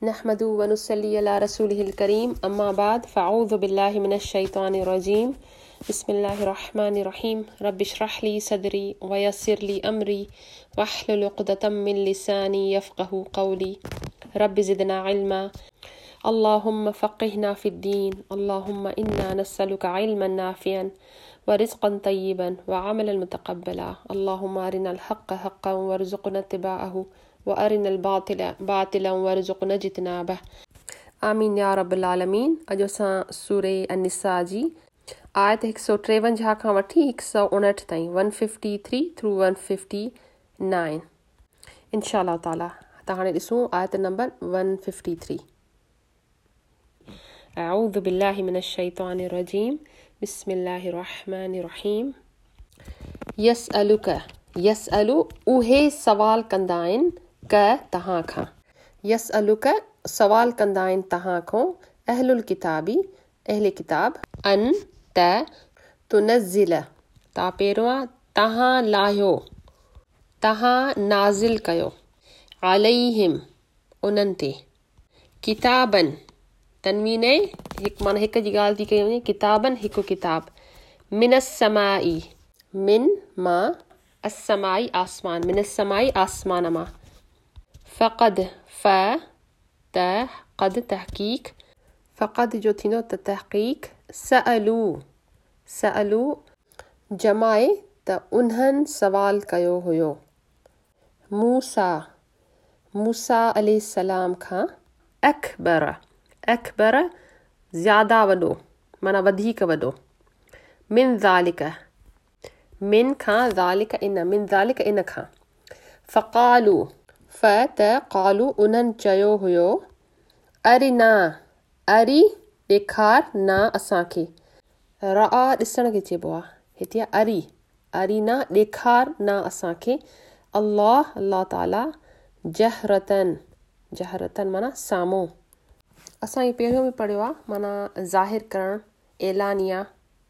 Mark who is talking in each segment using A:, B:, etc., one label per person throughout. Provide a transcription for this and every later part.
A: नहमदु व नुसल्ली अला रसूलिहिल करीम अम्मा बाद फ़अऊज़ु बिल्लाहि मिनश शैतानिर रजीम बिस्मिल्लाहिर रहमानिर रहीम रब्बि इश्रह ली सदरी व यस्सिर ली अमरी वहलुल उक़दतम मिन लिसानी यफ़क़हू क़ौली रब्बि ज़िदना इल्मा अल्लाहुम्मा फ़क़्हिना फ़िद्दीन अल्लाहुम्मा इन्ना नस्अलुका इल्मन नाफ़िअन व रिज़्क़न तय्यिबन व अमलन मुतक़ब्बला अल्लाहुम्मा अरिनल हक़्क़ हक़्क़न वरज़ुक़ना इत्तिबाअहु व अरिनल बातिला बातिलन वरज़ुक़ना इज्तिनाबह आमीन या रब्बल आलमीन। अॼु असां सूरे अनिसा जी आयत 153 खां वठी 159 ताईं 153 थ्रू 159 इंशाअल्लाह ताला। त हाणे ॾिसूं आयत नंबर 153। अऊज़ु बिल्लाहि मिनश शैतानिर रजीम बिस्मिल्लाहिर रहमानिर रहीम। यसअलु उहे सवाल कंदा आहिनि क तहां खां। यसअलुक सवाल कंदा आहिनि तहां खां अहलुल किताबी अहले किताब अन त तुनज़िल ता पहिरियों तहां लाहियो तहां नाज़िल कयो अलैहिम उन्हनि ते किताबन तनवीन हिकु माना हिकु जी ॻाल्हि थी कई वञे किताबन हिकु किताब मिनस समाई मिन मां असमाई आसमान मिनस समाई आसमान मां फ़क़द फ़ त क़द तहक़ीक़ फ़क़द जो थींदो त तहक़ीक़ सअलू जमाए त उन्हनि सवाल कयो हुयो मूसा अलैहिस्सलाम खां अकबर ज़्यादा वॾो माना वधीक वॾो मिन ज़ालिक मिन खां ज़ालिक इन खां फ़क़ालू फ त क़ालू उन्हनि चयो हुयो अरिना अरी ॾेखार ना असांखे रआ ॾिसण खे चइबो आहे हिते अरीना ॾेखार ना असांखे अल्लाह ताला जहरतन माना साम्हूं। असां इहो पहिरियों बि पढ़ियो आहे माना ज़ाहिर करणु एलानिया।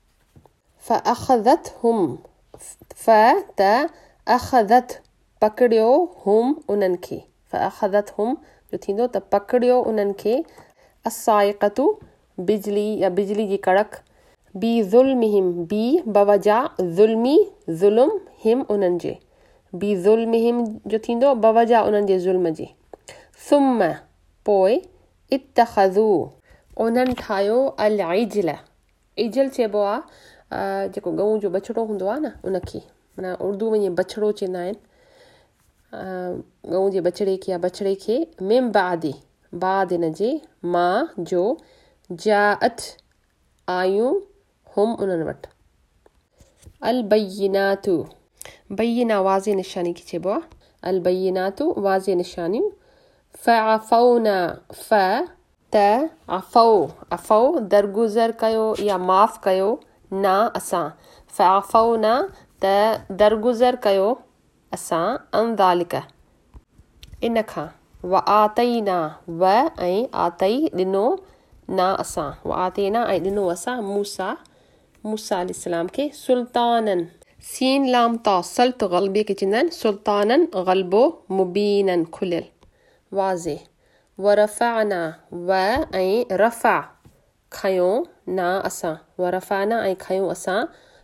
A: फ़अख़ज़त पकड़ियो हुम उन्हनि खे फ़अख़ज़त हुम जो थींदो त पकड़ियो उन्हनि खे अस्साइक़तु बिजली या बिजली जी कड़क बी ज़ुल्मिहिम बी बवजा ज़ुल्म हिम उन्हनि जे बी ज़ुल्मिहिम जो थींदो बवजा उन्हनि जे ज़ुल्म जे सुम्म पोइ इत्तख़ज़ू उन्हनि ठाहियो अल इजल चइबो आहे जेको गऊं जो बछड़ो हूंदो आहे न उनखे माना उर्दू में ईअं बछड़ो चवंदा आहिनि गऊं जे बछड़े खे या बछड़े खे मिम बाद हिन जे मां जो जाअत आयूं हुम उन्हनि वटि अल बय्यिना वाज़े निशानी खे चइबो आहे अल बय्यिनातु वाज़े निशानियूं फ़अफ़ौना फ़ त अफ़ौ दरगुज़र कयो या माफ़ कयो ना असां फ़अफ़ौना त दरगुज़र कयो असां अन ज़ालिक इन खां व आतईना व ऐं आतई ॾिनो ना असां व आतईना ऐं ॾिनो असां मूसा अलैहिस्सलाम खे सुल्तानन सीन लाम ता सल्त ग़लबे खे चवंदा आहिनि सुल्तानन ग़लबो मुबीनन खुलियल वाज़े व रफ़अना व ऐं रफ़ा खयो ना असां व रफ़अना ऐं खयूं असां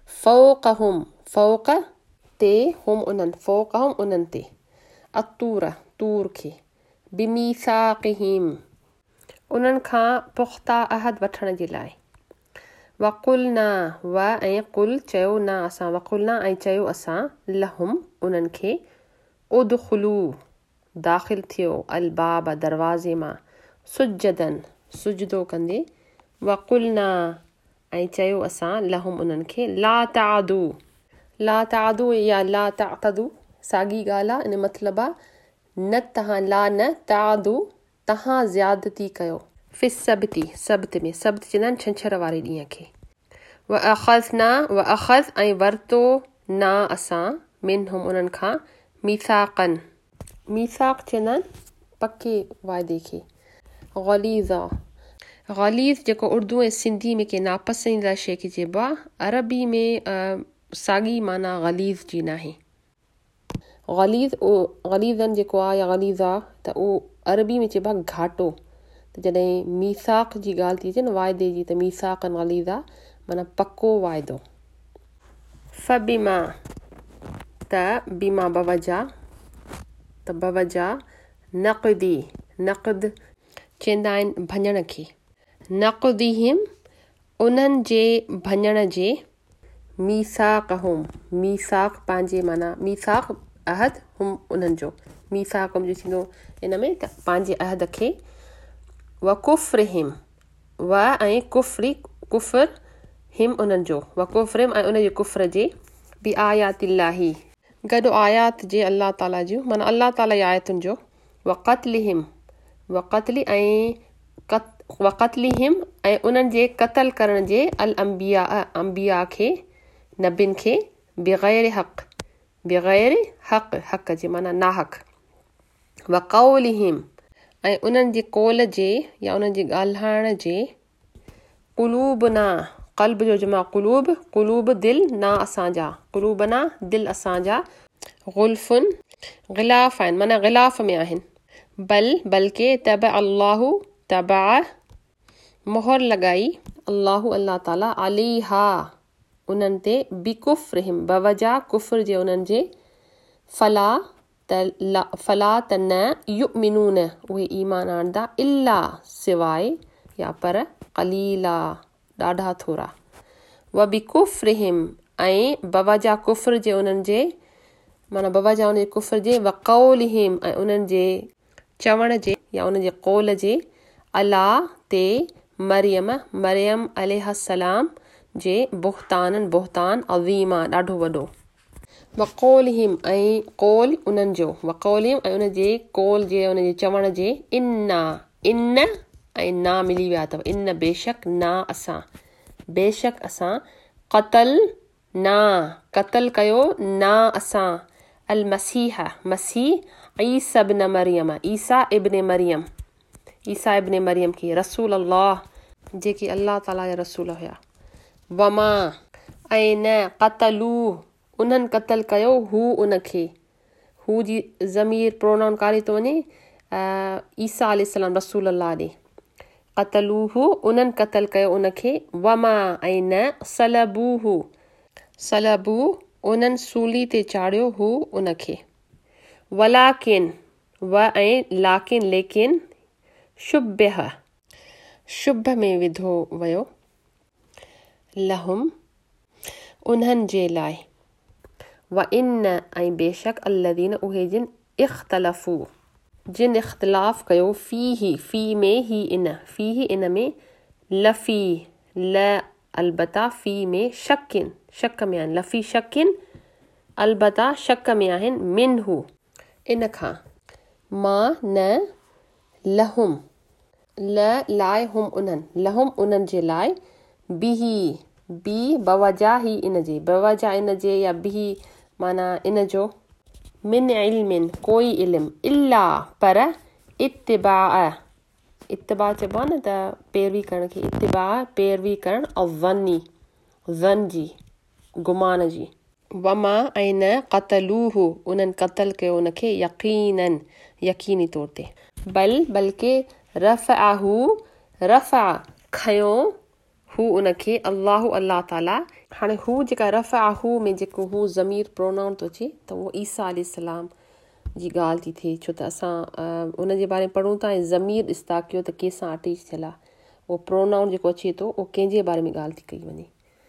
A: फ़ौक़ ते हुम उन्हनि ते तूर खे बिमीसाक़िहिम उन्हनि खां पुख्ता अहद वठण जे लाइ वक़ुलना व ऐं कुल चयो ना असां वक़ुलना ऐं चयो असां लहुम उन्हनि खे उदख़ुलू दाख़िल थियो अलबाब दरवाज़े मां सुजदो कंदे वक़ुलना ऐं चयो असां लहुम उन्हनि खे ला तादू या ला तातदू साॻी ॻाल्हि आहे इन मतिलबु आहे न तव्हां न तादू तव्हां ज़्यादती कयो सब्त में सब्त चवंदा आहिनि छंछर वारे ॾींहं खे अख़ज़ ऐं वरितो ना असां मिनहुम उन्हनि खां मीसाक़ चवंदा आहिनि पके वाइदे खे ग़लीज़ जेको उर्दू ऐं सिंधी में के नापसंदीदा शइ खे चइबो आहे अरबी में साॻी माना ग़लीज़ जी नाहे ग़लीज़न जेको आहे या ग़लीज़ा त उहो अरबी में चइबो आहे घाटो। त जॾहिं मीसाक जी ॻाल्हि थी अचे न वाइदे जी, त मीसाकन ग़लीज़ा माना पको वाइदो। फबिमा त बीमा बवजा, त बवजा नक़दी, नक़द चवंदा आहिनि भञण खे, नक़दिहिम उन्हनि जे भञण जे, मीसाक़हुम मीसाक पंहिंजे माना मीसाक अहद हुम उन्हनि जो, मीसाक जो थींदो इन में त पंहिंजे अहद खे, व कुफ्रिहिम व ऐं कुफ्री कुफ्र हिम उन्हनि जो, व कुफ्रिम ऐं उनजे कुफ्र जे, बि आयातिल्लाही गॾु आयात जे अल्लाह ताला जूं माना अल्लाह ताला जी आयतुनि जो, व क़त्लिहिम व क़त्ली ऐं व क़त्लिहिम ऐं उन्हनि जे क़तल करण जे, अल अंबिया अंबिया खे नबिन खे, बग़ैर हक़ बग़ैर हक़ हक़ जे माना नाहक़, व क़ौलिहिम ऐं उन्हनि जे कौल जे या उन्हनि जे ॻाल्हाइण जे, क़ुलूबना क़ल्ब जो जमा क़ुलूब, क़ुलूब दिल ना असांजा, क़ुलूबना दिल असांजा, ग़ुल्फ़ुन ग़िलाफ़ आहिनि माना ग़िलाफ़ में आहिनि, बल्कि तब अल्लाहु तबा मोहर लॻाई, अल्लाहु अल्लाह ताला अलीहा उन्हनि ते, बिकुफ्रिहिम बवजा कुफ्र जे उन्हनि जे, फला त न युमिनून उहे ईमान आणंदा, इल्ला सिवाय या पर क़लीला ॾाढा थोरा, व बिकुफ्रिहिम ऐं बवजा कुफ्र जे उन्हनि जे माना बवजा उन जे कुफ्र जे, व क़ौलिहिम ऐं उन्हनि जे चवण जे या उन्हनि जे कौल जे, अला ते मरियम मरियम अलैहिस्सलाम जे बुहतान अज़ीमा ॾाढो वॾो, व क़ौलिहिम ऐं कौल उन्हनि जो, व क़ौलिहिम ऐं उन जे कौल जे उन जे चवण जे, इन्ना इन ऐं ना मिली विया अथव, इन बेशक ना असां, बेशक असां, क़तल ना क़तल कयो ना असां, अल मसीह मसीह ईसा इब्न मरियम ईसा इब्न मरियम ईसा इब्न मरियम खे, रसूल अल्लाह जेके अल्लाह ताला जा रसूल हुया, वमा ऐं न क़तलू उन्हनि क़तल कयो हू उनखे, हू जी ज़मीर प्रोनाउन कारी थो वञे ईसा अलैहिस्सलाम रसूल अल्लाह ॾे, क़तलूहु उन्हनि क़तल कयो उनखे, वमा ऐं न सलबूहु सलबू उन्हनि सूली ते चाढ़ियो हू उनखे, वलाकिन व ऐं लाकिन लेकिन, शुब्बह शुभ में विधो वियो, लहुम उन्हनि जे लाइ, व इन ऐं बेशक अल्लदीन उहे जिन, इख्तलफ़ू जिन इख्तिलाफ़ कयो, फी में ही इन फी इन में, लफ़ी ल अलबता फी में, शकिन शक में आहिनि, लफ़ी शकिन अलबता शक में आहिनि, मिनहू इन खां, मां न लहुम ल लाइ हुम उन्हनि, लहुम उन्हनि जे लाइ, बिही बी बवजा ही इन जे, बवजा इन जे या बिही माना इन जो, मिन इल्मिन कोई इल्म, इल्ला पर, इत्तिबा चइबो आहे न त पैरवी करण खे, इत्तिबा पैरवी करण, अज़्ज़नी ज़न जी गुमान जी, वमा ऐं न क़तलूहु उन्हनि क़तल कयो उनखे, यकीनन यकीनी तौर ते, बल्कि रफ़अहू रफ़ा खयो हू उनखे, अल्लाहु अल्लाह ताला, हाणे हू जेका रफ़अहू में जेको हू ज़मीर प्रोनाउन थो अचे त उहो ईसा अलैहिस्सलाम जी ॻाल्हि थी थिए, छो त असां उन जे बारे में पढ़ूं था ऐं ज़मीर इस्ता कयो त कंहिंसां अटैच थियल आहे, उहो प्रोनाउन जेको अचे थो उहो कंहिंजे बारे में ॻाल्हि थी कई वञे,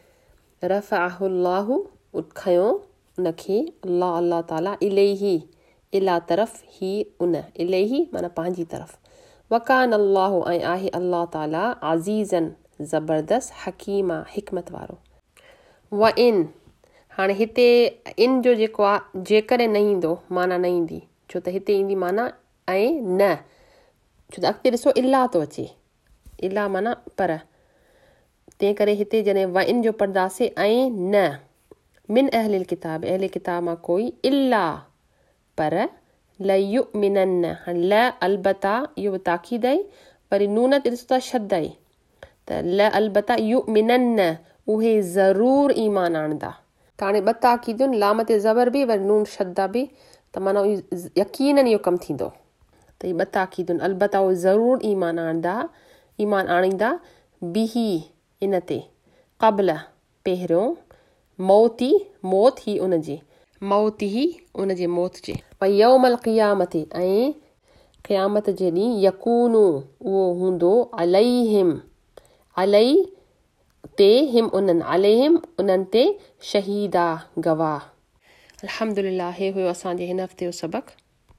A: रफ़अहुल्लाहु खयो उनखे, अल्लाह अल्लाह ताला, इलैही इला तरफ़ ही उन, इलैही माना पंहिंजी तरफ़, वकान अल्लाहु ऐं आहे अल्लाह ताला, अज़ीज़न ज़बरदस्त, हकीमा हिकमत वारो, व इन हाणे हिते इन जो जेको आहे जेकॾहिं न ईंदो माना न ईंदी, छो त हिते ईंदी माना ऐं न, छो त अॻिते ॾिसो इला थो अचे, इला माना पर, तंहिं करे हिते जॾहिं व इन जो पढ़ंदासीं ऐं न, मिन अहलिल किताब अहले किताब मां कोई, इला पर, ल युमिनन ल अलबता इहो बि ताक़ीद आहे, वरी नून ते ॾिसो था शद आहे, त ल अलबता युमिनन उहे ज़रूर ईमान आणंदा, त हाणे ॿ ताक़ीदुनि लाम ते ज़बर बि वरी नून शद्दा बि, त माना यकीनन इहो कमु थींदो, त ॿ ताक़ीदुनि अलबत्ता उहे ज़रूरु ईमान आणींदा बिही इन ते क़ब्ल पहिरियों मौत ही उनजे मौत जे यौमल क़ियामत ऐं क़ियामत जे ॾींहुं यकूनु उहो हूंदो अलैहिम उन्हनि ते शहीदा गवाह। अल्हम्दुलिल्लाह, हे हुयो असांजे हिन हफ़्ते जो सबक़।